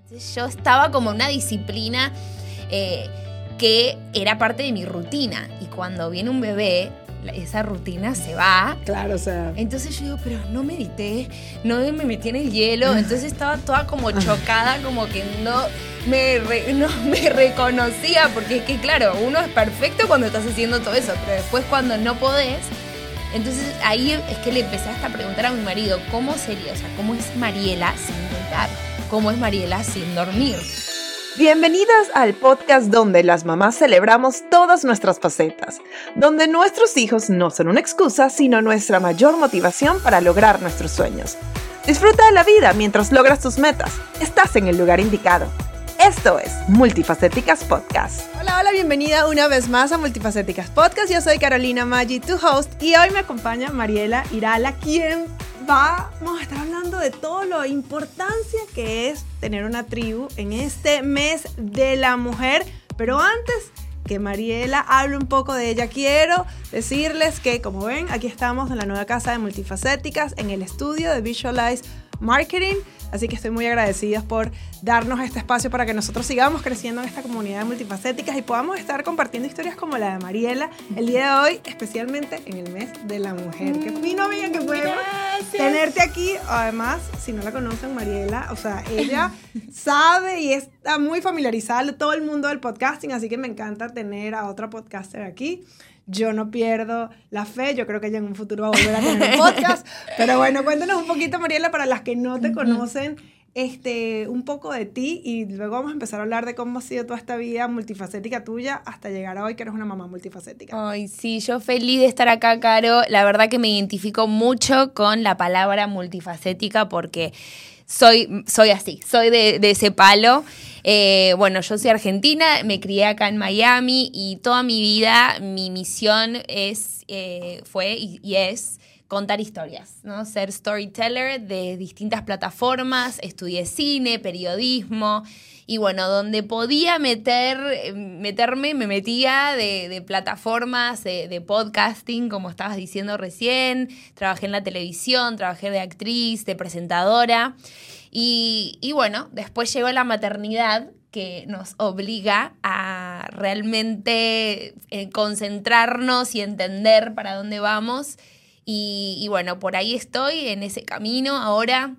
Entonces yo estaba como en una disciplina que era parte de mi rutina. Y cuando viene un bebé, esa rutina se va. Claro, o sea. Entonces yo digo, pero no medité, no me metí en el hielo. Entonces estaba toda como chocada, como que no me reconocía. Porque es que, claro, uno es perfecto cuando estás haciendo todo eso, pero después cuando no podés. Entonces ahí es que le empecé hasta a preguntar a mi marido, ¿cómo sería? O sea, ¿cómo es Mariela sin meditar? ¿Cómo es Mariela sin dormir? Bienvenidas al podcast donde las mamás celebramos todas nuestras facetas, donde nuestros hijos no son una excusa, sino nuestra mayor motivación para lograr nuestros sueños. Disfruta de la vida mientras logras tus metas. Estás en el lugar indicado. Esto es Multifacéticas Podcast. Hola, bienvenida una vez más a Multifacéticas Podcast. Yo soy Carolina Maggi, tu host, y hoy me acompaña Mariela Irala, quien vamos a estar hablando de toda la importancia que es tener una tribu en este mes de la mujer. Pero antes que Mariela hable un poco de ella, quiero decirles que, como ven, aquí estamos en la nueva casa de Multifacéticas, en el estudio de Visualize Marketing. Así que estoy muy agradecida por darnos este espacio para que nosotros sigamos creciendo en esta comunidad de multifacéticas y podamos estar compartiendo historias como la de Mariela el día de hoy, especialmente en el mes de la mujer. Qué fino, amiga, que podemos tenerte aquí. Además, si no la conocen, Mariela, o sea, ella sabe y está muy familiarizada con todo el mundo del podcasting, así que me encanta tener a otra podcaster aquí. Yo no pierdo la fe, yo creo que ella en un futuro va a volver a tener un podcast. Pero bueno, cuéntanos un poquito, Mariela, para las que no te conocen, un poco de ti, y luego vamos a empezar a hablar de cómo ha sido toda esta vida multifacética tuya hasta llegar a hoy que eres una mamá multifacética. Ay, sí, yo feliz de estar acá, Caro. La verdad que me identifico mucho con la palabra multifacética porque soy así, soy de ese palo. Bueno, yo soy argentina, me crié acá en Miami y toda mi vida mi misión fue y es contar historias, ¿no? Ser storyteller de distintas plataformas, estudié cine, periodismo y bueno, donde podía meterme, me metía de plataformas de podcasting, como estabas diciendo recién. Trabajé en la televisión, trabajé de actriz, de presentadora. Y bueno, después llegó la maternidad, que nos obliga a realmente concentrarnos y entender para dónde vamos. Y bueno, por ahí estoy en ese camino ahora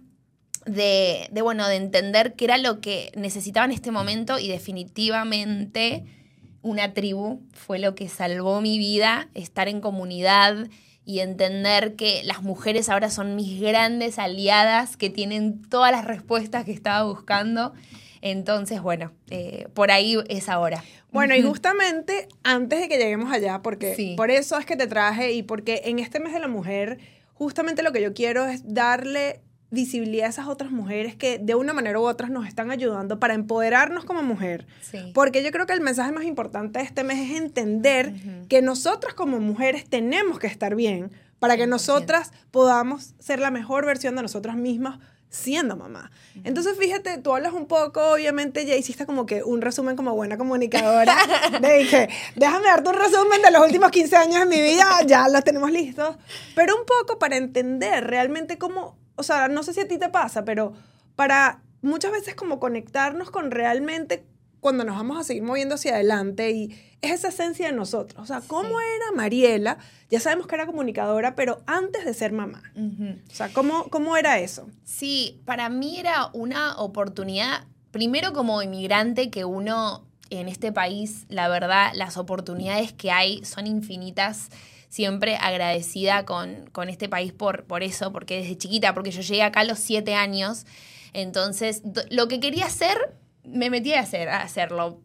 de entender qué era lo que necesitaba en este momento, y definitivamente una tribu fue lo que salvó mi vida, estar en comunidad y entender que las mujeres ahora son mis grandes aliadas, que tienen todas las respuestas que estaba buscando. Entonces, bueno, por ahí es ahora. Bueno, y justamente antes de que lleguemos allá, porque sí, por eso es que te traje, y porque en este mes de la mujer, justamente lo que yo quiero es darle visibilidad a esas otras mujeres que de una manera u otra nos están ayudando para empoderarnos como mujer. Sí. Porque yo creo que el mensaje más importante de este mes es entender que nosotras como mujeres tenemos que estar bien para que nosotras podamos ser la mejor versión de nosotras mismas siendo mamá. Entonces, fíjate, tú hablas un poco, obviamente ya hiciste como que un resumen como buena comunicadora. Dije, déjame darte un resumen de los últimos 15 años de mi vida, ya los tenemos listos. Pero un poco para entender realmente cómo, o sea, no sé si a ti te pasa, pero para muchas veces como conectarnos con realmente cuando nos vamos a seguir moviendo hacia adelante, y es esa esencia de nosotros. O sea, ¿cómo era Mariela? Ya sabemos que era comunicadora, pero antes de ser mamá. O sea, ¿cómo era eso? Sí, para mí era una oportunidad, primero como inmigrante, que uno en este país, la verdad, las oportunidades que hay son infinitas. Siempre agradecida con este país por eso, porque desde chiquita, porque yo llegué acá a los 7 años, entonces lo que quería hacer, me metí a hacerlo.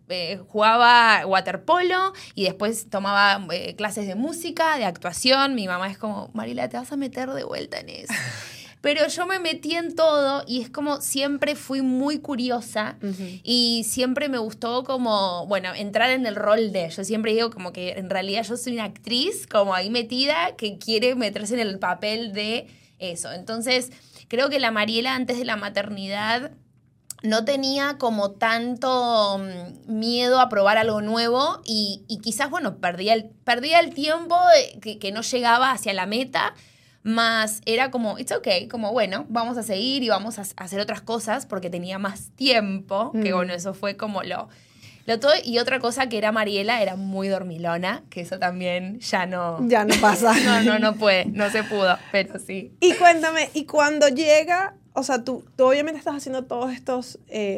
Jugaba waterpolo y después tomaba clases de música, de actuación. Mi mamá es como, Mariela, te vas a meter de vuelta en eso. Pero yo me metí en todo, y es como siempre fui muy curiosa y siempre me gustó como, bueno, entrar en el rol de. Yo siempre digo como que en realidad yo soy una actriz como ahí metida que quiere meterse en el papel de eso. Entonces, creo que la Mariela antes de la maternidad no tenía como tanto miedo a probar algo nuevo y quizás, bueno, perdía el tiempo que no llegaba hacia la meta, Más era como, it's okay, como bueno, vamos a seguir y vamos a hacer otras cosas porque tenía más tiempo, que bueno, eso fue como lo todo. Y otra cosa que era Mariela, era muy dormilona, que eso también ya no pasa. no puede, no se pudo, pero sí. Y cuéntame, y cuando llega, o sea, tú obviamente estás haciendo todos estos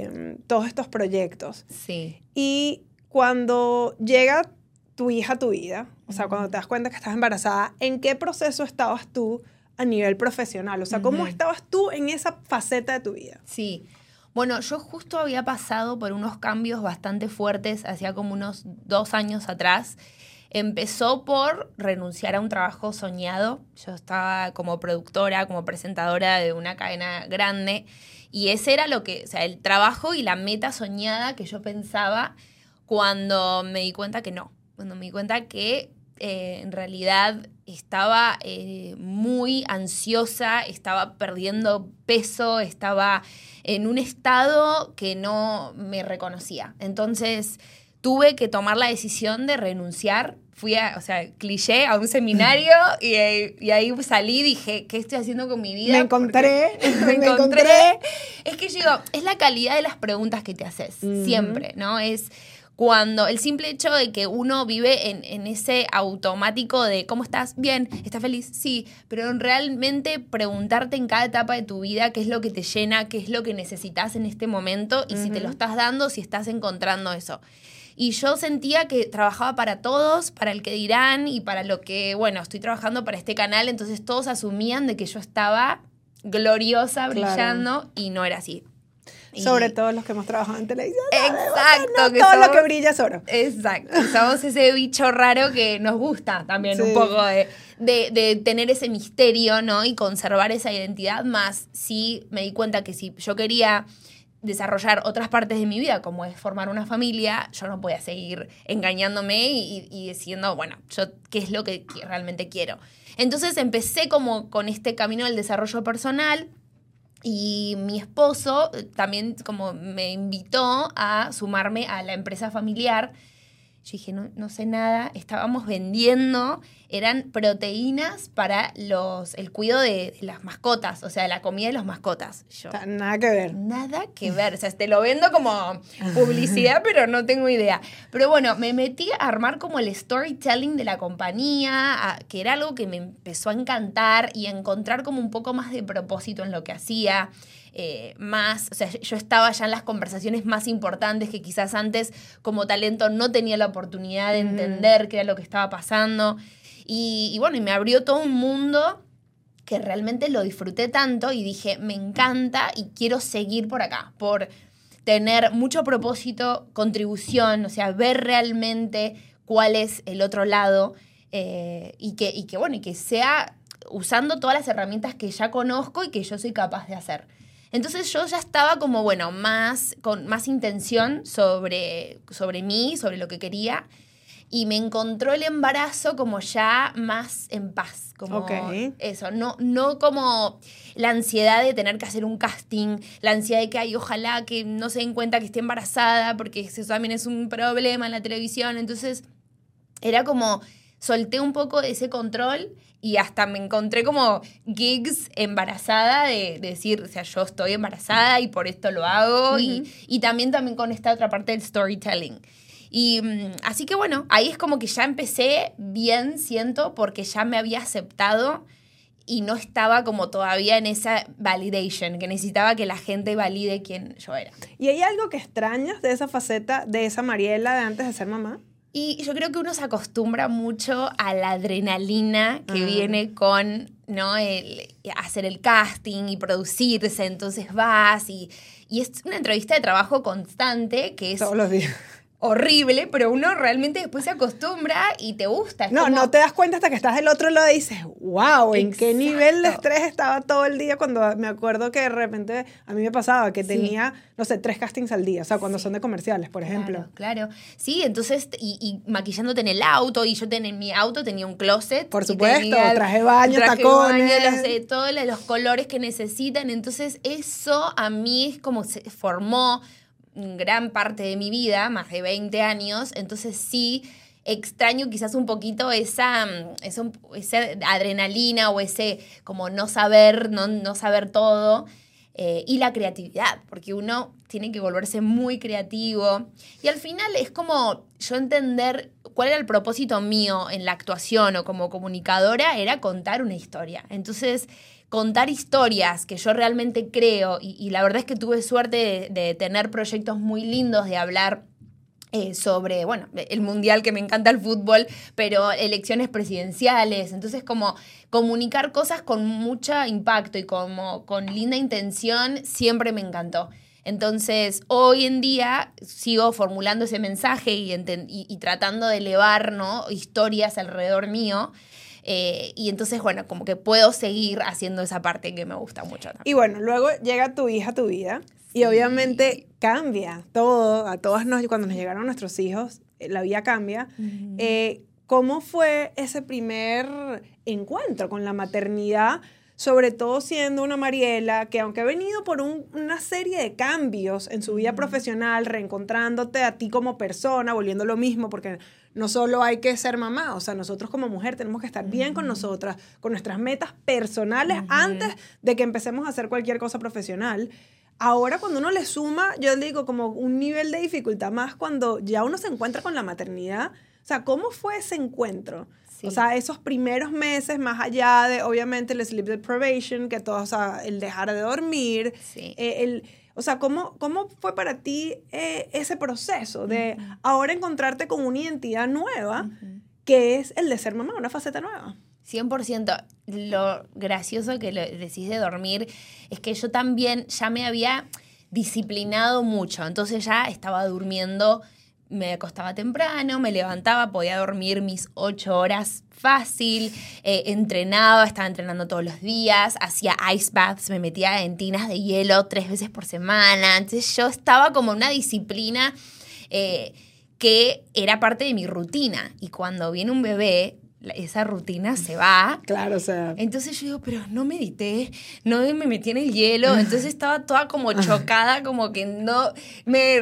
proyectos. Sí. Y cuando llega tu hija a tu vida, o sea, cuando te das cuenta que estás embarazada, ¿en qué proceso estabas tú a nivel profesional? O sea, ¿cómo estabas tú en esa faceta de tu vida? Sí. Bueno, yo justo había pasado por unos cambios bastante fuertes, hacía como unos 2 años atrás. Empezó por renunciar a un trabajo soñado. Yo estaba como productora, como presentadora de una cadena grande, y ese era o sea, el trabajo y la meta soñada que yo pensaba, cuando me di cuenta que no. Cuando me di cuenta que en realidad estaba muy ansiosa, estaba perdiendo peso, estaba en un estado que no me reconocía. Entonces tuve que tomar la decisión de renunciar. Fui cliché, a un seminario y ahí salí y dije, ¿qué estoy haciendo con mi vida? Me encontré. Es que yo digo, es la calidad de las preguntas que te haces, siempre, ¿no? Es cuando el simple hecho de que uno vive en ese automático de ¿cómo estás? Bien, ¿estás feliz? Sí, pero realmente preguntarte en cada etapa de tu vida qué es lo que te llena, qué es lo que necesitas en este momento, y si te lo estás dando, si estás encontrando eso. Y yo sentía que trabajaba para todos, para el que dirán y para lo que, bueno, estoy trabajando para este canal, entonces todos asumían de que yo estaba gloriosa, brillando, y no era así. Sobre todo los que hemos trabajado en televisión. Exacto. No, todo lo que brilla es oro. Exacto. Somos ese bicho raro que nos gusta también un poco de tener ese misterio, ¿no? Y conservar esa identidad. Más sí me di cuenta que si yo quería desarrollar otras partes de mi vida, como es formar una familia, yo no podía seguir engañándome y diciendo, bueno, yo qué es lo que realmente quiero. Entonces empecé como con este camino del desarrollo personal. Y mi esposo también como me invitó a sumarme a la empresa familiar. Yo dije, no sé nada. Estábamos vendiendo, eran proteínas para el cuidado de las mascotas, o sea, la comida de las mascotas. Yo, nada que ver. Nada que ver. O sea, te lo vendo como publicidad, pero no tengo idea. Pero bueno, me metí a armar como el storytelling de la compañía, que era algo que me empezó a encantar, y a encontrar como un poco más de propósito en lo que hacía. O sea, yo estaba ya en las conversaciones más importantes que quizás antes como talento no tenía la oportunidad de entender qué era lo que estaba pasando. Y bueno, y me abrió todo un mundo que realmente lo disfruté tanto, y dije, me encanta y quiero seguir por acá, por tener mucho propósito, contribución, o sea, ver realmente cuál es el otro lado, y que sea usando todas las herramientas que ya conozco y que yo soy capaz de hacer. Entonces yo ya estaba como, bueno, con más intención sobre mí, sobre lo que quería, y me encontró el embarazo como ya más en paz, como eso, no como la ansiedad de tener que hacer un casting, la ansiedad de que ojalá que no se den cuenta que esté embarazada, porque eso también es un problema en la televisión. Entonces era como, solté un poco de ese control, y hasta me encontré como gigs embarazada de decir, o sea, yo estoy embarazada y por esto lo hago, y también con esta otra parte del storytelling. Y así que bueno, ahí es como que ya empecé bien, siento, porque ya me había aceptado y no estaba como todavía en esa validation, que necesitaba que la gente valide quién yo era. ¿Y hay algo que extrañas de esa faceta, de esa Mariela de antes de ser mamá? Y yo creo que uno se acostumbra mucho a la adrenalina que viene con, ¿no?, hacer el casting y producirse. Entonces vas y es una entrevista de trabajo constante que es todos los días horrible, pero uno realmente después se acostumbra y te gusta. No te das cuenta hasta que estás del otro lado y dices, wow, ¿en qué nivel de estrés estaba todo el día? Cuando me acuerdo que de repente a mí me pasaba que tenía, no sé, 3 castings al día, o sea, cuando son de comerciales, por ejemplo. Claro. Sí, entonces, y maquillándote en el auto, y yo en mi auto tenía un closet. Por supuesto, traje de baño, tacones. Todos los colores que necesitan. Entonces, eso a mí es como se formó gran parte de mi vida, más de 20 años, entonces sí, extraño quizás un poquito esa adrenalina o ese como no saber todo. Y la creatividad, porque uno tiene que volverse muy creativo. Y al final es como yo entender cuál era el propósito mío en la actuación o como comunicadora, era contar una historia. Entonces, contar historias que yo realmente creo, y la verdad es que tuve suerte de tener proyectos muy lindos, de hablar sobre, bueno, el mundial, que me encanta el fútbol, pero elecciones presidenciales. Entonces, como comunicar cosas con mucho impacto y como con linda intención, siempre me encantó. Entonces, hoy en día sigo formulando ese mensaje y tratando de elevar, ¿no?, historias alrededor mío. Y entonces, bueno, como que puedo seguir haciendo esa parte que me gusta mucho también. Y bueno, luego llega tu hija a tu vida. Y obviamente cambia todo, cuando nos llegaron nuestros hijos, la vida cambia. ¿Cómo fue ese primer encuentro con la maternidad? Sobre todo siendo una Mariela que, aunque ha venido por una serie de cambios en su vida profesional, reencontrándote a ti como persona, volviendo lo mismo, porque no solo hay que ser mamá, o sea, nosotros como mujer tenemos que estar bien con nosotras, con nuestras metas personales antes de que empecemos a hacer cualquier cosa profesional. Ahora, cuando uno le suma, yo digo, como un nivel de dificultad más cuando ya uno se encuentra con la maternidad. O sea, ¿cómo fue ese encuentro? Sí. O sea, esos primeros meses, más allá de, obviamente, el sleep deprivation, que todo, o sea, el dejar de dormir. Sí. O sea, ¿cómo fue para ti ese proceso de ahora encontrarte con una identidad nueva, que es el de ser mamá, una faceta nueva? 100%. Lo gracioso que decís de dormir es que yo también ya me había disciplinado mucho. Entonces ya estaba durmiendo, me acostaba temprano, me levantaba, podía dormir mis 8 horas fácil, estaba entrenando todos los días, hacía ice baths, me metía en tinas de hielo 3 veces por semana. Entonces yo estaba como en una disciplina que era parte de mi rutina. Y cuando viene un bebé, esa rutina se va. Claro, o sea. Entonces yo digo, pero no medité, no me metí en el hielo. Entonces estaba toda como chocada, como que no me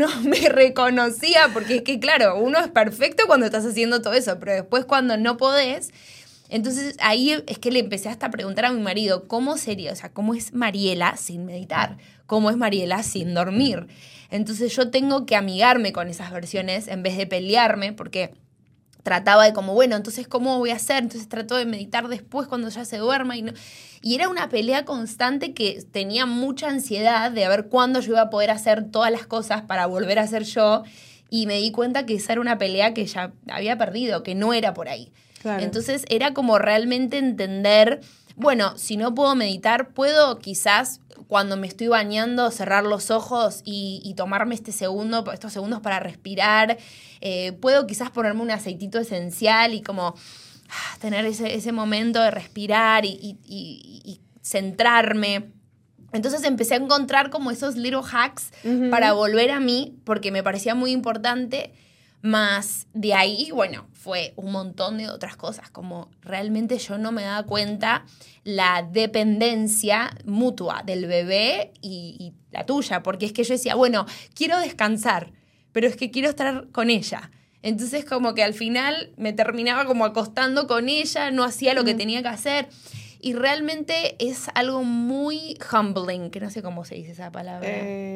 reconocía, porque es que, claro, uno es perfecto cuando estás haciendo todo eso, pero después cuando no podés. Entonces ahí es que le empecé hasta a preguntar a mi marido, ¿cómo sería? O sea, ¿cómo es Mariela sin meditar? ¿Cómo es Mariela sin dormir? Entonces yo tengo que amigarme con esas versiones en vez de pelearme, porque trataba de como, bueno, entonces, ¿cómo voy a hacer? Entonces trato de meditar después cuando ya se duerma. Y era una pelea constante que tenía mucha ansiedad de ver cuándo yo iba a poder hacer todas las cosas para volver a ser yo. Y me di cuenta que esa era una pelea que ya había perdido, que no era por ahí. Claro. Entonces era como realmente entender, bueno, si no puedo meditar, puedo quizás cuando me estoy bañando cerrar los ojos y tomarme estos segundos para respirar. Puedo quizás ponerme un aceitito esencial y como tener ese momento de respirar y centrarme. Entonces empecé a encontrar como esos little hacks para volver a mí, porque me parecía muy importante. Más de ahí, bueno, fue un montón de otras cosas, como realmente yo no me daba cuenta la dependencia mutua del bebé y la tuya, porque es que yo decía, bueno, quiero descansar, pero es que quiero estar con ella. Entonces como que al final me terminaba como acostando con ella, no hacía lo que tenía que hacer. Y realmente es algo muy humbling, que no sé cómo se dice esa palabra.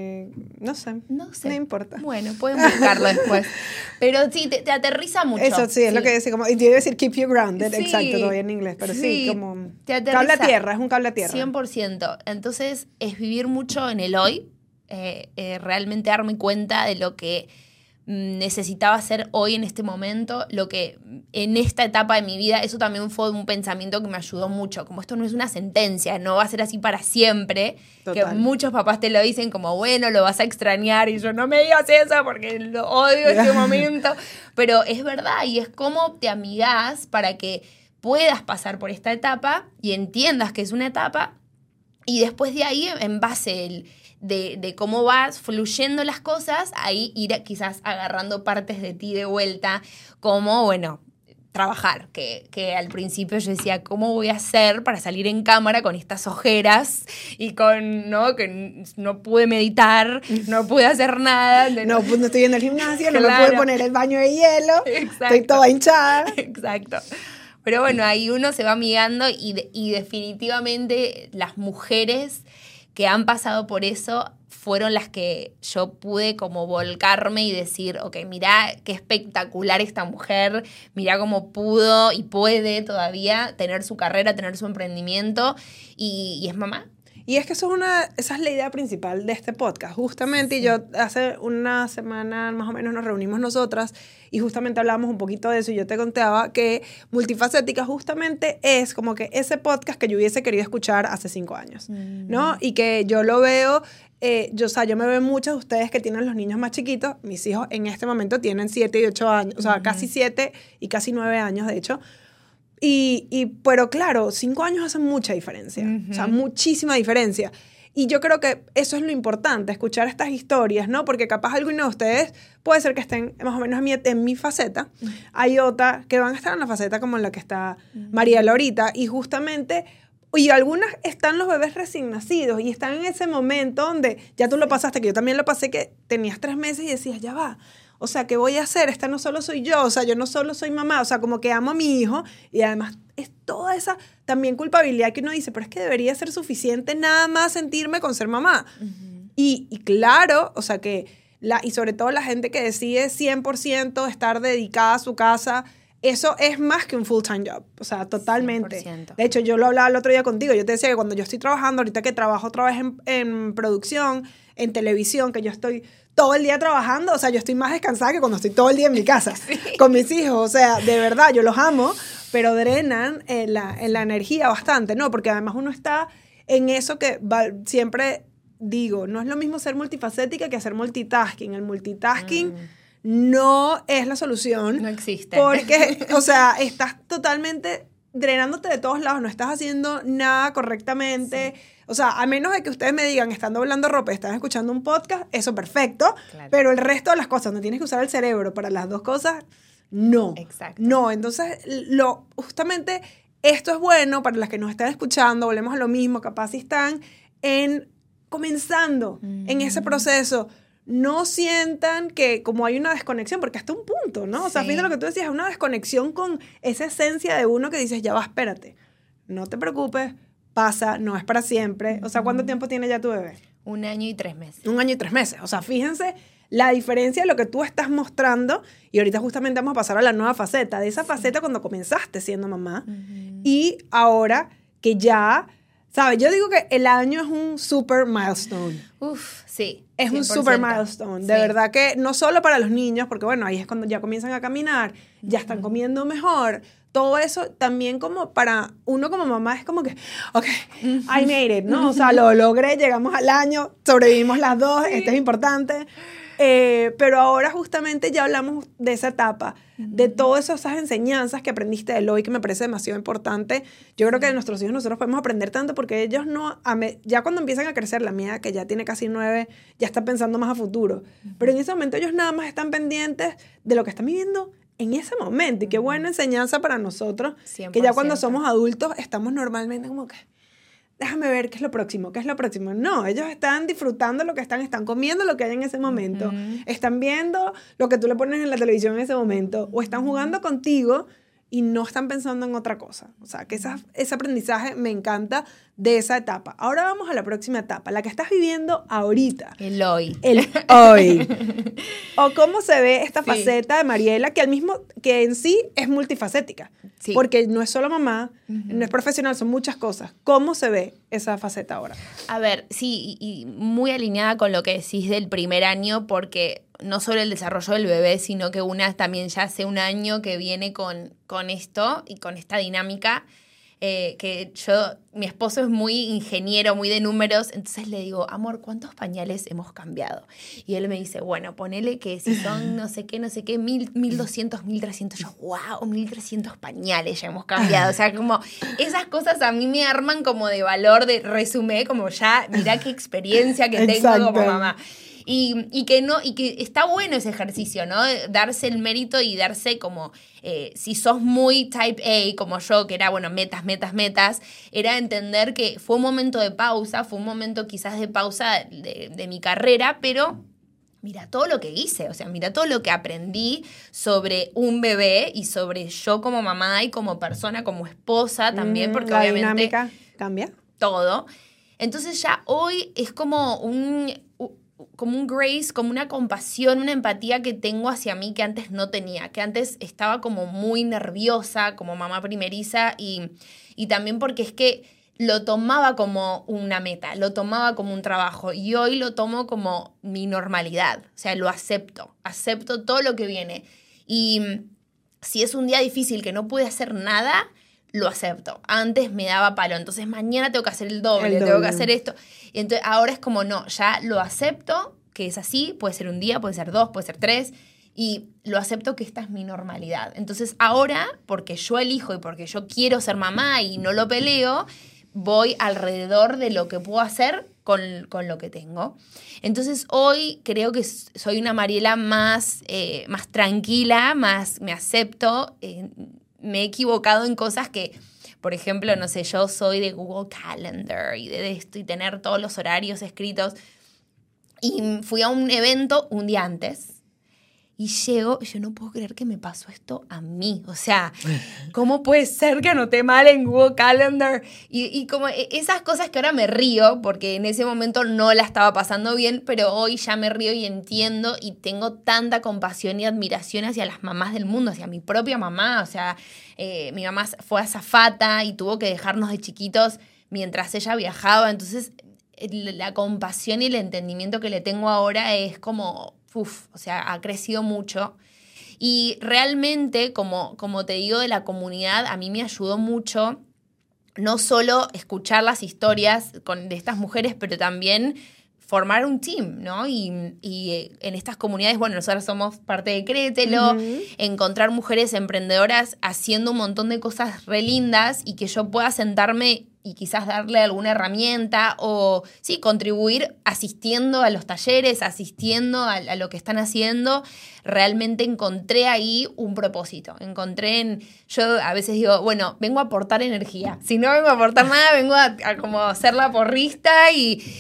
No sé. No importa. Bueno, pueden buscarlo después. Pero sí, te aterriza mucho. Eso sí, es lo que decía. Y te iba a decir keep you grounded, sí, exacto, todavía en inglés. Pero sí como cable a tierra, es un cable a tierra. 100%. Entonces, es vivir mucho en el hoy. Realmente darme cuenta de lo que necesitaba hacer hoy en este momento, lo que en esta etapa de mi vida, eso también fue un pensamiento que me ayudó mucho, como esto no es una sentencia, no va a ser así para siempre. Total. Que muchos papás te lo dicen como, bueno, lo vas a extrañar, y yo, no me digas eso porque lo odio este momento, pero es verdad, y es como te amigás para que puedas pasar por esta etapa y entiendas que es una etapa, y después de ahí, en base de cómo vas fluyendo las cosas, ahí ir quizás agarrando partes de ti de vuelta, como, bueno, trabajar, que al principio yo decía, ¿cómo voy a hacer para salir en cámara con estas ojeras y con, ¿no? Que no pude meditar, no pude hacer nada. No estoy en el gimnasio, no me Claro. pude poner el baño de hielo, Exacto. estoy toda hinchada. Exacto. Pero bueno, ahí uno se va amigando y definitivamente las mujeres que han pasado por eso fueron las que yo pude como volcarme y decir, ok, mirá qué espectacular esta mujer, mirá cómo pudo y puede todavía tener su carrera, tener su emprendimiento y es mamá. Y es que esa es la idea principal de este podcast, justamente, y yo hace una semana más o menos nos reunimos nosotras y justamente hablábamos un poquito de eso y yo te contaba que Multifacética justamente es como que ese podcast que yo hubiese querido escuchar hace 5 años, ¿no? Y que yo lo veo, yo me veo muchos de ustedes que tienen los niños más chiquitos, mis hijos en este momento tienen 7 y 8 años, o sea, casi 7 y casi 9 años de hecho. Pero claro, 5 años hacen mucha diferencia, o sea, muchísima diferencia. Y yo creo que eso es lo importante, escuchar estas historias, ¿no? Porque capaz alguno de ustedes puede ser que estén más o menos en mi faceta. Hay otras que van a estar en la faceta como en la que está Mariela ahorita. Y justamente, y algunas están los bebés recién nacidos y están en ese momento donde ya tú lo pasaste, que yo también lo pasé, que tenías 3 meses y decías, ya va. O sea, ¿qué voy a hacer? Esta no solo soy yo, o sea, yo no solo soy mamá, o sea, como que amo a mi hijo y además es toda esa también culpabilidad que uno dice, pero es que debería ser suficiente nada más sentirme con ser mamá. Y claro, o sea, y sobre todo la gente que decide 100% estar dedicada a su casa, eso es más que un full-time job, o sea, totalmente. 100%. De hecho, yo lo hablaba el otro día contigo, yo te decía que cuando yo estoy trabajando, ahorita que trabajo otra vez en producción, en televisión, que yo estoy todo el día trabajando, o sea, yo estoy más descansada que cuando estoy todo el día en mi casa con mis hijos, o sea, de verdad, yo los amo, pero drenan en la energía bastante, ¿no? Porque además uno está en eso que siempre digo, no es lo mismo ser multifacética que hacer multitasking. El multitasking no es la solución. No existe. Porque, o sea, estás totalmente drenándote de todos lados, no estás haciendo nada correctamente. Sí. O sea, a menos de que ustedes me digan, están doblando ropa y están escuchando un podcast, eso perfecto. Claro. Pero el resto de las cosas, no tienes que usar el cerebro para las dos cosas, no. Exacto. No, entonces, justamente esto es bueno para las que nos están escuchando, volvemos a lo mismo, capaz si están comenzando en ese proceso. No sientan que como hay una desconexión, porque hasta un punto, ¿no? O sea, fíjate lo que tú decías, es una desconexión con esa esencia de uno que dices, ya va, espérate, no te preocupes, pasa, no es para siempre. O sea, ¿cuánto tiempo tiene ya tu bebé? 1 año y 3 meses. 1 año y 3 meses. O sea, fíjense la diferencia de lo que tú estás mostrando y ahorita justamente vamos a pasar a la nueva faceta, de esa faceta cuando comenzaste siendo mamá y ahora que ya, ¿sabes? Yo digo que el año es un super milestone. Uf, sí. Es 100%. Un super milestone. De verdad que no solo para los niños, porque bueno, ahí es cuando ya comienzan a caminar, ya están comiendo mejor. Todo eso también como para uno como mamá es como que, ok, I made it, ¿no? O sea, lo logré, llegamos al año, sobrevivimos las dos, esto es importante. Pero ahora justamente ya hablamos de esa etapa, de todas esas enseñanzas que aprendiste de Eloy, que me parece demasiado importante. Yo creo que de nuestros hijos nosotros podemos aprender tanto porque ellos no, ya cuando empiezan a crecer, la mía que ya tiene casi 9, ya está pensando más a futuro. Pero en ese momento ellos nada más están pendientes de lo que están viviendo en ese momento. Y qué buena enseñanza para nosotros, 100%. Que ya cuando somos adultos estamos normalmente como que, déjame ver qué es lo próximo, qué es lo próximo. No, ellos están disfrutando lo que están comiendo lo que hay en ese momento, están viendo lo que tú le pones en la televisión en ese momento, o están jugando contigo y no están pensando en otra cosa. O sea, que ese aprendizaje me encanta de esa etapa. Ahora vamos a la próxima etapa, la que estás viviendo ahorita. El hoy. El hoy. O cómo se ve esta faceta de Mariela, que en sí es multifacética. Sí. Porque no es solo mamá, no es profesional, son muchas cosas. ¿Cómo se ve esa faceta ahora? A ver, sí, y muy alineada con lo que decís del primer año, porque no solo el desarrollo del bebé, sino que una también ya hace 1 año que viene con esto y con esta dinámica. Que mi esposo es muy ingeniero, muy de números, entonces le digo, amor, ¿cuántos pañales hemos cambiado? Y él me dice, bueno, ponele que si son no sé qué, 1.200, 1.300, yo, wow, 1.300 pañales ya hemos cambiado, o sea, como esas cosas a mí me arman como de valor, de resumen, como ya, mirá qué experiencia que tengo como mamá. Y que está bueno ese ejercicio, ¿no? Darse el mérito y darse como, si sos muy type A, como yo, que era, bueno, metas, era entender que fue un momento de pausa, fue un momento quizás de pausa de mi carrera, pero mira todo lo que hice, o sea, mira todo lo que aprendí sobre un bebé y sobre yo como mamá y como persona, como esposa también, porque la obviamente dinámica cambia. todo. Entonces ya hoy es como un grace, como una compasión, una empatía que tengo hacia mí que antes no tenía, que antes estaba como muy nerviosa como mamá primeriza y también porque es que lo tomaba como una meta, lo tomaba como un trabajo y hoy lo tomo como mi normalidad, o sea, lo acepto todo lo que viene y si es un día difícil que no pude hacer nada, lo acepto. Antes me daba palo, entonces mañana tengo que hacer el doble. Tengo que hacer esto. Y entonces ahora es como no, ya lo acepto, que es así, puede ser un día, puede ser 2, puede ser 3, y lo acepto que esta es mi normalidad. Entonces ahora, porque yo elijo y porque yo quiero ser mamá y no lo peleo, voy alrededor de lo que puedo hacer con lo que tengo. Entonces hoy creo que soy una Mariela más tranquila, más me acepto, me he equivocado en cosas que, por ejemplo, no sé, yo soy de Google Calendar y de esto y tener todos los horarios escritos. Y fui a un evento un día antes y llego, yo no puedo creer que me pasó esto a mí. O sea, ¿cómo puede ser que anoté mal en Google Calendar? Y como esas cosas que ahora me río, porque en ese momento no la estaba pasando bien, pero hoy ya me río y entiendo y tengo tanta compasión y admiración hacia las mamás del mundo, hacia mi propia mamá. O sea, mi mamá fue azafata y tuvo que dejarnos de chiquitos mientras ella viajaba. Entonces, la compasión y el entendimiento que le tengo ahora es como... o sea, ha crecido mucho. Y realmente, como te digo, de la comunidad, a mí me ayudó mucho no solo escuchar las historias de estas mujeres, pero también formar un team, ¿no? Y en estas comunidades, bueno, nosotros somos parte de Créetelo, encontrar mujeres emprendedoras haciendo un montón de cosas re lindas y que yo pueda sentarme y quizás darle alguna herramienta o, sí, contribuir asistiendo a los talleres, asistiendo a lo que están haciendo. Realmente encontré ahí un propósito. Yo a veces digo, bueno, vengo a aportar energía. Si no vengo a aportar nada, vengo a como ser la porrista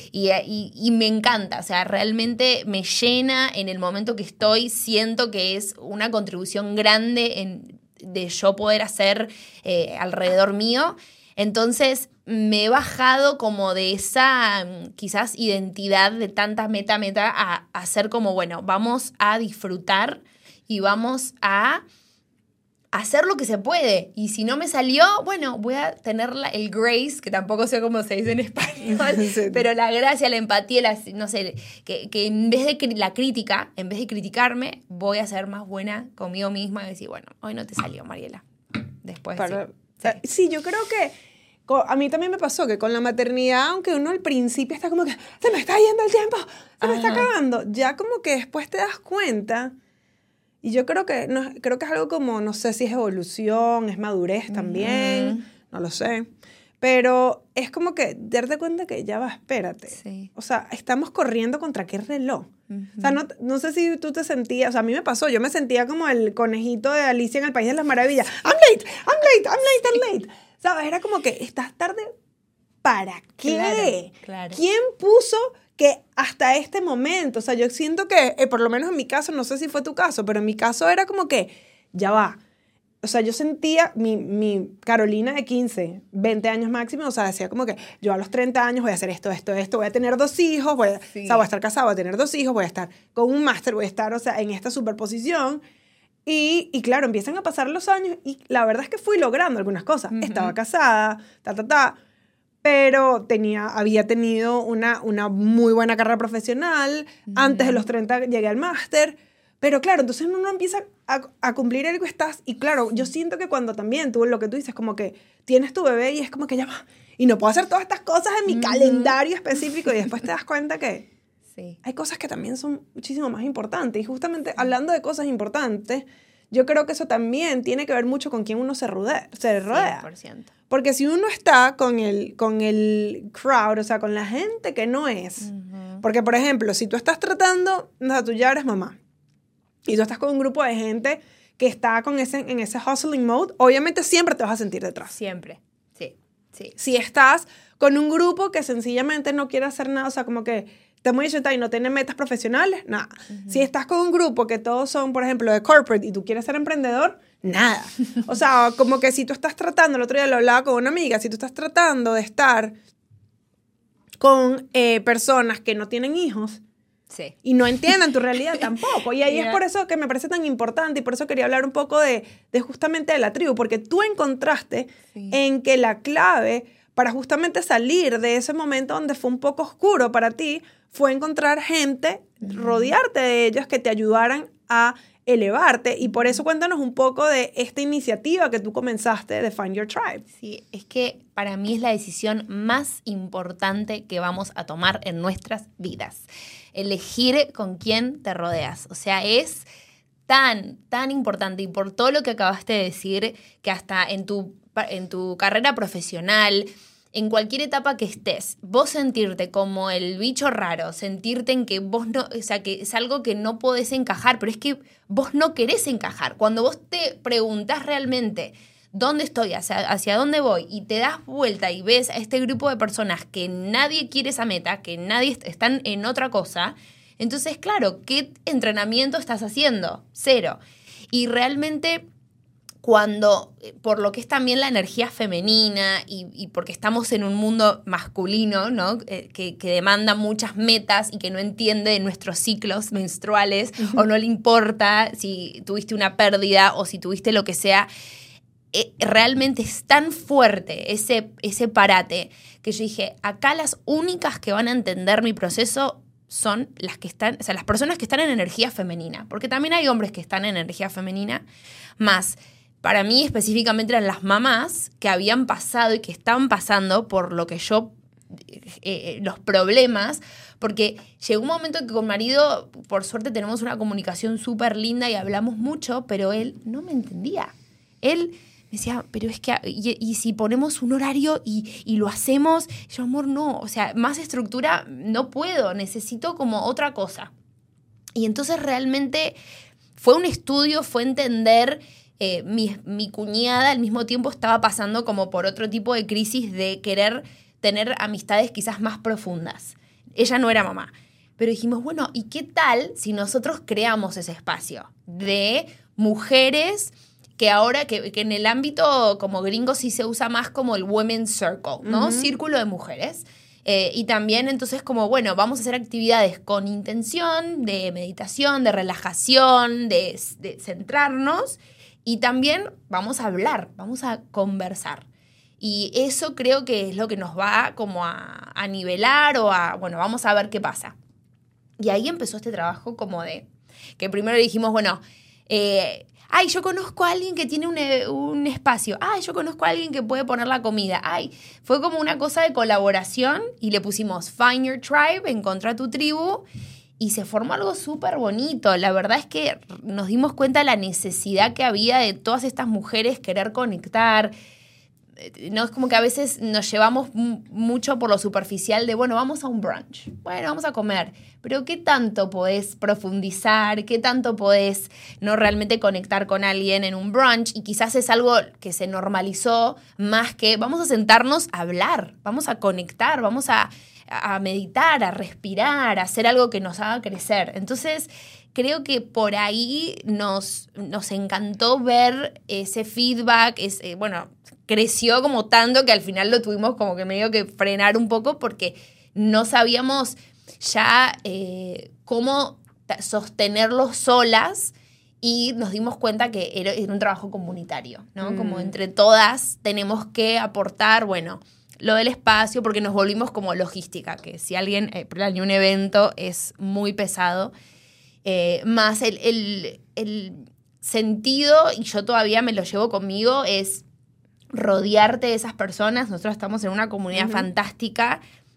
y me encanta. O sea, realmente me llena en el momento que estoy. Siento que es una contribución grande de yo poder hacer alrededor mío. Entonces me he bajado como de esa quizás identidad de tanta meta a hacer como, bueno, vamos a disfrutar y vamos a hacer lo que se puede. Y si no me salió, bueno, voy a tener el grace, que tampoco sé cómo se dice en español, sí. Pero la gracia, la empatía, no sé, que en vez de la crítica, en vez de criticarme, voy a ser más buena conmigo misma y decir, bueno, hoy no te salió, Mariela. Después sí, yo creo que a mí también me pasó que con la maternidad, aunque uno al principio está como que se me está yendo el tiempo, se me está acabando, ya como que después te das cuenta, y yo creo que es algo como, no sé si es evolución, es madurez también, no lo sé, pero es como que darte cuenta que ya va, espérate. Sí. O sea, estamos corriendo contra qué reloj. O sea, no sé si tú te sentías, o sea, a mí me pasó, yo me sentía como el conejito de Alicia en el País de las Maravillas. I'm late. ¿Sabes? Era como que estás tarde, ¿para qué? Claro. ¿Quién puso que hasta este momento? O sea, yo siento que, por lo menos en mi caso, no sé si fue tu caso, pero en mi caso era como que, ya va. O sea, yo sentía mi Carolina de 15, 20 años máximo, o sea, decía como que yo a los 30 años voy a hacer esto, voy a tener 2 hijos, o sea, voy a estar casada, voy a tener 2 hijos, voy a estar con un máster, voy a estar, o sea, en esta superposición. Y claro, empiezan a pasar los años y la verdad es que fui logrando algunas cosas. Estaba casada, pero había tenido una muy buena carrera profesional. Antes de los 30 llegué al máster. Pero claro, entonces uno empieza a cumplir algo y claro, yo siento que cuando también tú, lo que tú dices, como que tienes tu bebé y es como que ya va, y no puedo hacer todas estas cosas en mi calendario específico y después te das cuenta que hay cosas que también son muchísimo más importantes. Y justamente hablando de cosas importantes, yo creo que eso también tiene que ver mucho con quién uno se rodea. 100%. Porque si uno está con el crowd, o sea, con la gente que no es, Porque, por ejemplo, si tú estás tratando, o sea, tú ya eres mamá y tú estás con un grupo de gente que está en ese hustling mode, obviamente siempre te vas a sentir detrás. Siempre, sí. Si estás con un grupo que sencillamente no quiere hacer nada, o sea, como que te muy dicho y no tiene metas profesionales, nada. Si estás con un grupo que todos son, por ejemplo, de corporate y tú quieres ser emprendedor, nada. O sea, como que si tú estás tratando, el otro día lo hablaba con una amiga, si tú estás tratando de estar con personas que no tienen hijos, sí, y no entienden tu realidad tampoco. Y ahí es por eso que me parece tan importante y por eso quería hablar un poco de justamente de la tribu, porque tú encontraste en que la clave para justamente salir de ese momento donde fue un poco oscuro para ti fue encontrar gente, rodearte de ellos que te ayudaran a elevarte. Y por eso cuéntanos un poco de esta iniciativa que tú comenzaste de Find Your Tribe. Sí, es que para mí es la decisión más importante que vamos a tomar en nuestras vidas. Elegir con quién te rodeas. O sea, es tan importante. Y por todo lo que acabaste de decir, que hasta en tu carrera profesional, en cualquier etapa que estés, vos sentirte como el bicho raro, sentirte en que vos no, o sea, que es algo que no podés encajar, pero es que vos no querés encajar. Cuando vos te preguntás realmente dónde estoy, hacia dónde voy, y te das vuelta y ves a este grupo de personas que nadie quiere esa meta, que nadie están en otra cosa, entonces, claro, ¿qué entrenamiento estás haciendo? Cero. Y realmente, cuando, por lo que es también la energía femenina y porque estamos en un mundo masculino, ¿no? Que demanda muchas metas y que no entiende de nuestros ciclos menstruales, o no le importa si tuviste una pérdida o si tuviste lo que sea, realmente es tan fuerte ese parate que yo dije, acá las únicas que van a entender mi proceso son las que están, o sea, las personas que están en energía femenina, porque también hay hombres que están en energía femenina, más para mí específicamente eran las mamás que habían pasado y que estaban pasando por lo que yo, los problemas, porque llegó un momento que con marido, por suerte tenemos una comunicación súper linda y hablamos mucho, pero él no me entendía. Él me decía, pero es que, y si ponemos un horario y lo hacemos, yo, amor, no, o sea, más estructura no puedo, necesito como otra cosa. Y entonces realmente fue un estudio, fue entender. Mi cuñada al mismo tiempo estaba pasando como por otro tipo de crisis de querer tener amistades quizás más profundas. Ella no era mamá. Pero dijimos, bueno, ¿y qué tal si nosotros creamos ese espacio de mujeres que ahora, que en el ámbito como gringo sí se usa más como el women's circle, ¿no? Círculo de mujeres. Y también entonces como, bueno, vamos a hacer actividades con intención de meditación, de relajación, de centrarnos. Y también vamos a hablar, vamos a conversar. Y eso creo que es lo que nos va como a nivelar bueno, vamos a ver qué pasa. Y ahí empezó este trabajo como de, que primero dijimos, bueno, yo conozco a alguien que tiene un espacio. Yo conozco a alguien que puede poner la comida. Fue como una cosa de colaboración y le pusimos Find Your Tribe, encontrá tu tribu. Y se formó algo súper bonito. La verdad es que nos dimos cuenta de la necesidad que había de todas estas mujeres querer conectar. No es como que a veces nos llevamos mucho por lo superficial de, bueno, vamos a un brunch. Bueno, vamos a comer. Pero ¿qué tanto podés profundizar? ¿Qué tanto podés no realmente conectar con alguien en un brunch? Y quizás es algo que se normalizó más que vamos a sentarnos a hablar, vamos a conectar, vamos a meditar, a respirar, a hacer algo que nos haga crecer. Entonces, creo que por ahí nos encantó ver ese feedback, creció como tanto que al final lo tuvimos como que medio que frenar un poco porque no sabíamos ya cómo sostenerlo solas y nos dimos cuenta que era un trabajo comunitario, ¿no? Como entre todas tenemos que aportar, bueno, lo del espacio, porque nos volvimos como logística, que si alguien planea un evento es muy pesado, más el sentido, y yo todavía me lo llevo conmigo, es rodearte de esas personas. Nosotros estamos en una comunidad fantástica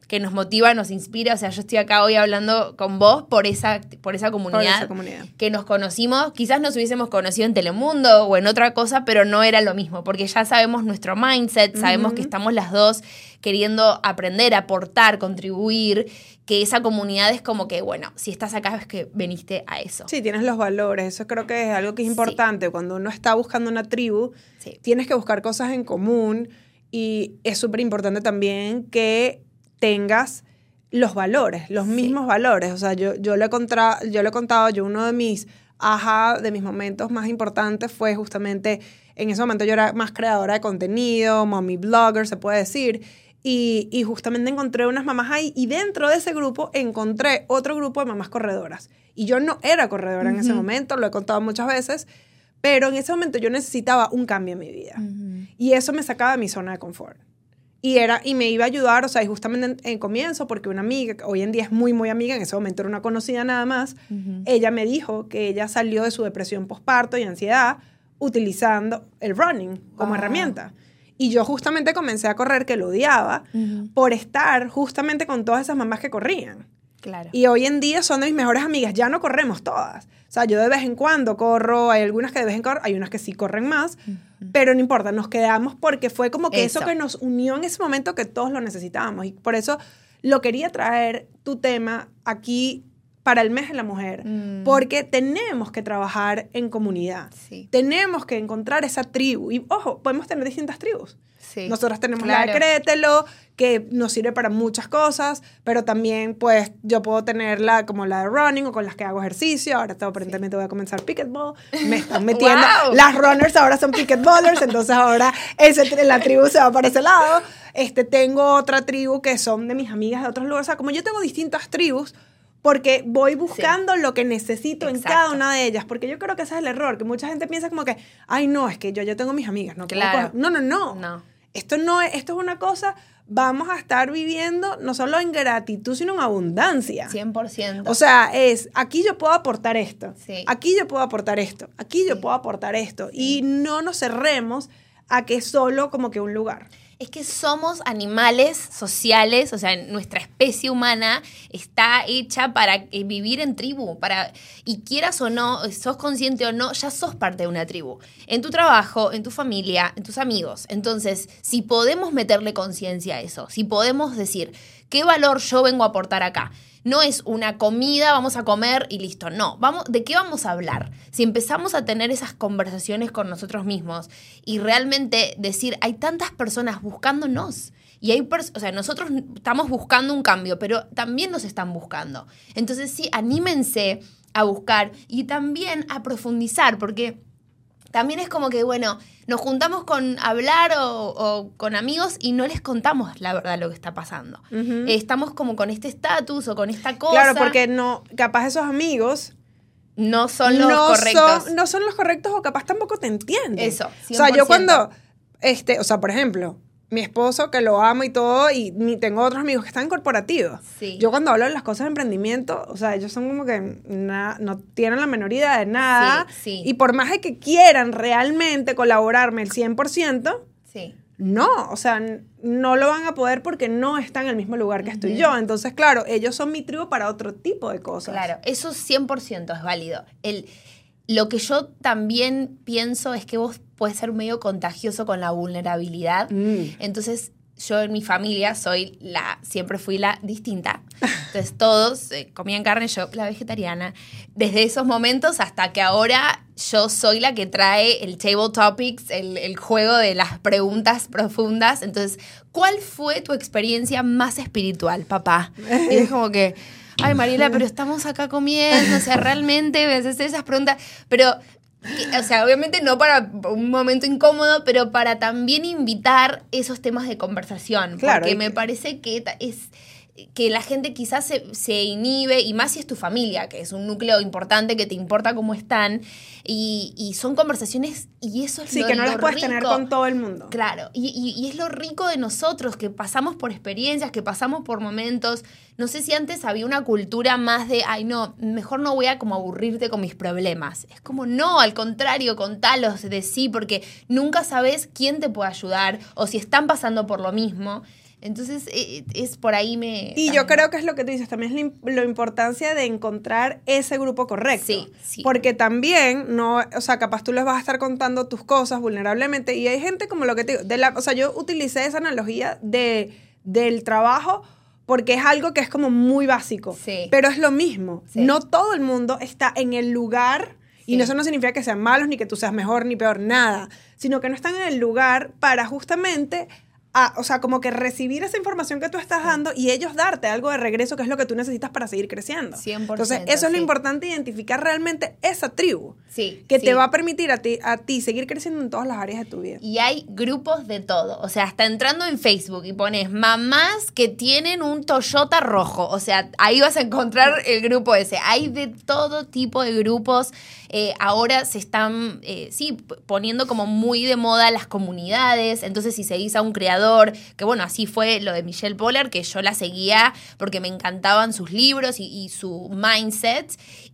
que nos motiva, nos inspira. O sea, yo estoy acá hoy hablando con vos por esa comunidad. Que nos conocimos. Quizás nos hubiésemos conocido en Telemundo o en otra cosa, pero no era lo mismo, porque ya sabemos nuestro mindset, sabemos que estamos las dos queriendo aprender, aportar, contribuir, que esa comunidad es como que, bueno, si estás acá es que veniste a eso. Sí, tienes los valores, eso creo que es algo que es importante. Cuando uno está buscando una tribu, tienes que buscar cosas en común y es súper importante también que tengas los valores, los mismos valores. O sea, yo le he contado, uno de mis de mis momentos más importantes fue justamente, en ese momento yo era más creadora de contenido, mommy blogger, se puede decir, y justamente encontré unas mamás ahí, y dentro de ese grupo encontré otro grupo de mamás corredoras. Y yo no era corredora en ese momento, lo he contado muchas veces, pero en ese momento yo necesitaba un cambio en mi vida. Y eso me sacaba de mi zona de confort. Y me iba a ayudar, o sea, y justamente en comienzo, porque una amiga, que hoy en día es muy, muy amiga, en ese momento era una conocida nada más, ella me dijo que ella salió de su depresión postparto y ansiedad utilizando el running como herramienta. Y yo justamente comencé a correr, que lo odiaba, por estar justamente con todas esas mamás que corrían. Claro. Y hoy en día son de mis mejores amigas. Ya no corremos todas. O sea, yo de vez en cuando corro, hay algunas que de vez en cuando, hay unas que sí corren más, pero no importa, nos quedamos porque fue como que eso que nos unió en ese momento que todos lo necesitábamos. Y por eso lo quería traer tu tema aquí para el mes de la mujer, porque tenemos que trabajar en comunidad. Sí. Tenemos que encontrar esa tribu. Y, ojo, podemos tener distintas tribus. Sí. Nosotras tenemos la de Créetelo, que nos sirve para muchas cosas, pero también, pues, yo puedo tenerla como la de running o con las que hago ejercicio. Ahora aparentemente voy a comenzar pickleball. Me están metiendo. ¡Wow! Las runners ahora son pickleballers, entonces ahora la tribu se va para ese lado. Tengo otra tribu que son de mis amigas de otros lugares. O sea, como yo tengo distintas tribus, porque voy buscando lo que necesito en cada una de ellas. Porque yo creo que ese es el error, que mucha gente piensa como que, ay, no, es que yo tengo mis amigas. No, claro. No. Esto es una cosa, vamos a estar viviendo no solo en gratitud, sino en abundancia. 100%. O sea, aquí yo puedo aportar esto. Sí. Aquí yo puedo aportar esto. Aquí yo puedo aportar esto. Sí. Y no nos cerremos a que es solo como que un lugar. Es que somos animales sociales, o sea, nuestra especie humana está hecha para vivir en tribu, y quieras o no, sos consciente o no, ya sos parte de una tribu. En tu trabajo, en tu familia, en tus amigos. Entonces, si podemos meterle conciencia a eso, si podemos decir, ¿qué valor yo vengo a aportar acá? No es una comida, vamos a comer y listo. No, ¿de qué vamos a hablar? Si empezamos a tener esas conversaciones con nosotros mismos y realmente decir, hay tantas personas buscándonos y nosotros estamos buscando un cambio, pero también nos están buscando. Entonces sí, anímense a buscar y también a profundizar, porque también es como que, bueno, nos juntamos con hablar o con amigos y no les contamos la verdad lo que está pasando. Estamos como con este estatus o con esta cosa. Claro, porque capaz esos amigos no son los correctos. No son los correctos o capaz tampoco te entienden. Eso, 100%. O sea, yo cuando, por ejemplo, mi esposo, que lo amo y todo, y tengo otros amigos que están corporativos. Sí. Yo cuando hablo de las cosas de emprendimiento, o sea, ellos son como que no tienen la menor idea de nada. Sí. Y por más de que quieran realmente colaborarme el 100%, no, o sea, no lo van a poder porque no están en el mismo lugar que estoy yo. Entonces, claro, ellos son mi tribu para otro tipo de cosas. Claro, eso 100% es válido. Lo que yo también pienso es que vos puedes ser medio contagioso con la vulnerabilidad. Entonces, yo en mi familia siempre fui la distinta. Entonces, todos comían carne, yo la vegetariana. Desde esos momentos hasta que ahora yo soy la que trae el Table Topics, el juego de las preguntas profundas. Entonces, ¿cuál fue tu experiencia más espiritual, papá? Y es como que, ay, Mariela, pero estamos acá comiendo, o sea, realmente me haces esas preguntas, pero, o sea, obviamente no para un momento incómodo, pero para también invitar esos temas de conversación, claro, porque me parece que que la gente quizás se inhibe, y más si es tu familia, que es un núcleo importante, que te importa cómo están, y son conversaciones, y eso es que no las puedes tener con todo el mundo. Claro, y es lo rico de nosotros, que pasamos por experiencias, que pasamos por momentos. No sé si antes había una cultura más de, ay no, mejor no voy a como aburrirte con mis problemas. Es como, no, al contrario, contalos de sí, porque nunca sabes quién te puede ayudar, o si están pasando por lo mismo. Entonces, es por ahí Y yo creo que es lo que tú dices, también es la importancia de encontrar ese grupo correcto. Sí. Porque también, o sea, capaz tú les vas a estar contando tus cosas vulnerablemente y hay gente como lo que te digo, o sea, yo utilicé esa analogía del trabajo porque es algo que es como muy básico. Sí. Pero es lo mismo. Sí. No todo el mundo está en el lugar. Sí. Y eso no significa que sean malos, ni que tú seas mejor, ni peor, nada. Sino que no están en el lugar para justamente, o sea, como que recibir esa información que tú estás dando y ellos darte algo de regreso, que es lo que tú necesitas para seguir creciendo. 100%. Entonces, eso es lo importante, identificar realmente esa tribu. Sí. Que te va a permitir a ti seguir creciendo en todas las áreas de tu vida. Y hay grupos de todo. O sea, hasta entrando en Facebook y pones mamás que tienen un Toyota rojo. O sea, ahí vas a encontrar el grupo ese. Hay de todo tipo de grupos. Ahora se están, poniendo como muy de moda las comunidades. Entonces, si seguís a un creador, que bueno, así fue lo de Michelle Poller, que yo la seguía porque me encantaban sus libros y su mindset.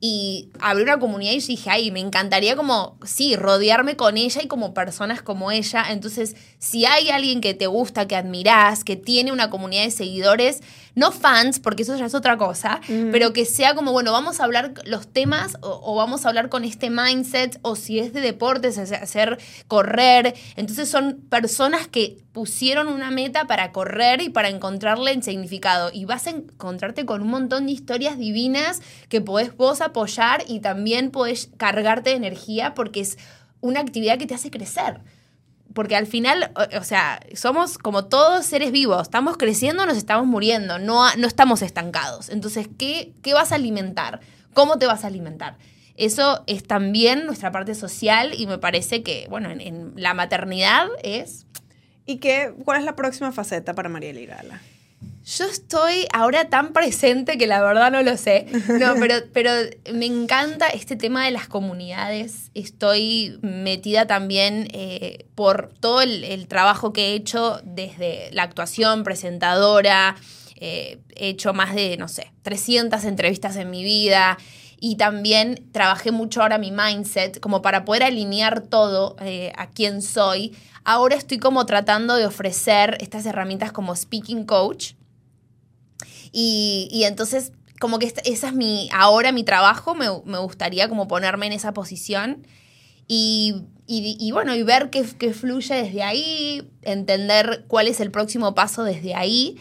Y abrí una comunidad y dije, ay, me encantaría como, rodearme con ella y como personas como ella. Entonces, si hay alguien que te gusta, que admirás, que tiene una comunidad de seguidores, no fans, porque eso ya es otra cosa, pero que sea como, bueno, vamos a hablar los temas o vamos a hablar con este mindset, o si es de deportes, hacer correr. Entonces son personas que pusieron una meta para correr y para encontrarle el significado. Y vas a encontrarte con un montón de historias divinas que podés vos apoyar y también podés cargarte de energía porque es una actividad que te hace crecer. Porque al final, o sea, somos como todos seres vivos. Estamos creciendo, nos estamos muriendo. No estamos estancados. Entonces, ¿qué vas a alimentar? ¿Cómo te vas a alimentar? Eso es también nuestra parte social y me parece que, bueno, en la maternidad es... ¿Y cuál es la próxima faceta para Mariela Irala? Yo estoy ahora tan presente que la verdad no lo sé. No, pero me encanta este tema de las comunidades. Estoy metida también por todo el trabajo que he hecho desde la actuación, presentadora. He hecho más de, 300 entrevistas en mi vida. Y también trabajé mucho ahora mi mindset, como para poder alinear todo a quién soy. Ahora estoy como tratando de ofrecer estas herramientas como Speaking Coach. Y entonces, como que esa es ahora mi trabajo, me gustaría como ponerme en esa posición y bueno, y ver qué fluye desde ahí, entender cuál es el próximo paso desde ahí.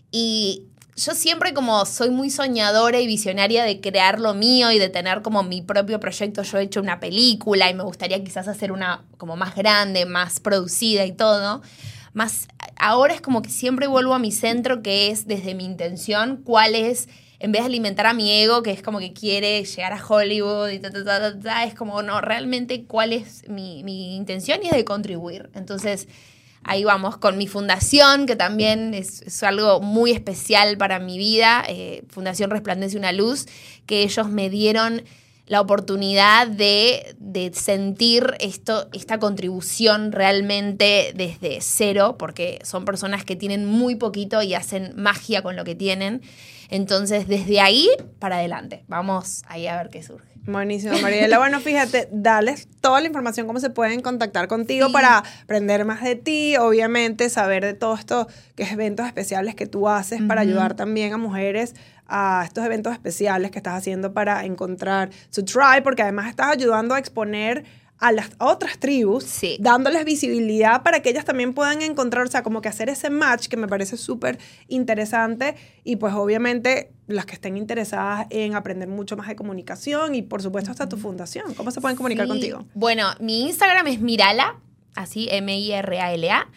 Y yo siempre como soy muy soñadora y visionaria de crear lo mío y de tener como mi propio proyecto. Yo he hecho una película y me gustaría quizás hacer una como más grande, más producida y todo. Más, ahora es como que siempre vuelvo a mi centro, que es desde mi intención, cuál es, en vez de alimentar a mi ego, que es como que quiere llegar a Hollywood y es como, no, realmente cuál es mi intención, y es de contribuir. Entonces, ahí vamos con mi fundación, que también es algo muy especial para mi vida, Fundación Resplandece una Luz, que ellos me dieron la oportunidad de sentir esta contribución realmente desde cero, porque son personas que tienen muy poquito y hacen magia con lo que tienen. Entonces, desde ahí para adelante. Vamos ahí a ver qué surge. Buenísimo, Mariela. Bueno, fíjate, dales toda la información, cómo se pueden contactar contigo para aprender más de ti, obviamente saber de todo esto, que es eventos especiales que tú haces para ayudar también a mujeres a estos eventos especiales que estás haciendo para encontrar su tribe, porque además estás ayudando a exponer a las otras tribus, dándoles visibilidad para que ellas también puedan encontrar, o sea, como que hacer ese match que me parece súper interesante. Y pues obviamente las que estén interesadas en aprender mucho más de comunicación y por supuesto hasta tu fundación. ¿Cómo se pueden comunicar contigo? Bueno, mi Instagram es Mirala, así Mirala.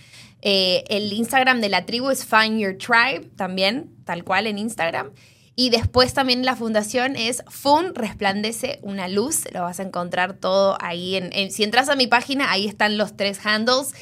El Instagram de la tribu es Find Your Tribe, también, tal cual en Instagram. Y después también la fundación es Fun Resplandece una Luz. Lo vas a encontrar todo ahí. Si entras a mi página, ahí están los 3 handles.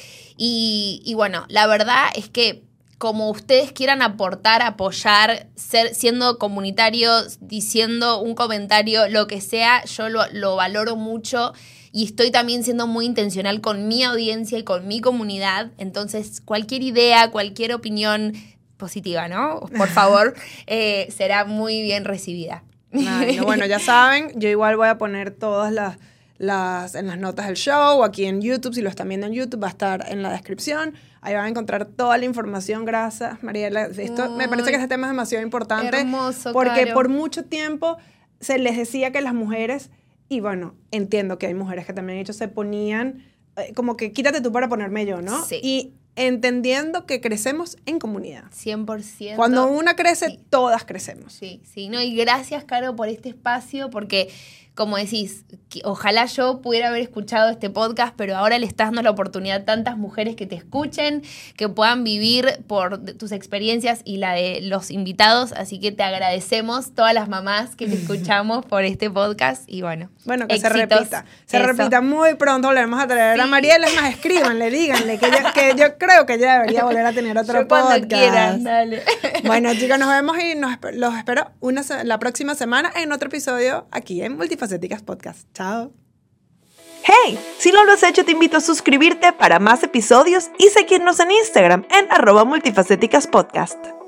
Y bueno, la verdad es que como ustedes quieran aportar, apoyar, siendo comunitarios, diciendo un comentario, lo que sea, yo lo valoro mucho. Y estoy también siendo muy intencional con mi audiencia y con mi comunidad. Entonces, cualquier idea, cualquier opinión positiva, ¿no? Por favor, será muy bien recibida. Bueno, ya saben, yo igual voy a poner todas las en las notas del show, o aquí en YouTube, si lo están viendo en YouTube, va a estar en la descripción. Ahí van a encontrar toda la información. Gracias, Mariela. Esto, me parece que este tema es demasiado importante. Hermoso, porque Caro. por mucho tiempo se les decía que las mujeres, y bueno, entiendo que hay mujeres que también se ponían como que quítate tú para ponerme yo, ¿no? Sí. Y entendiendo que crecemos en comunidad. 100%. Cuando una crece, Sí. todas crecemos. Sí, sí, no, y gracias, Caro, por este espacio, porque, como decís, ojalá yo pudiera haber escuchado este podcast, pero ahora le estás dando la oportunidad a tantas mujeres que te escuchen, que puedan vivir por tus experiencias y la de los invitados, así que te agradecemos todas las mamás que te escuchamos por este podcast, y bueno, Bueno, que éxitos. se Eso. repita muy pronto, volveremos a traer a Sí. Mariela, es más, escríbanle, díganle que yo creo que ella debería volver a tener otro Yo cuando podcast. quieran, dale. Bueno, chicos, nos vemos y los espero la próxima semana en otro episodio aquí en Multifacéticas Podcast. Chao. ¡Hey! Si no lo has hecho, te invito a suscribirte para más episodios y seguirnos en Instagram en @multifacéticaspodcast.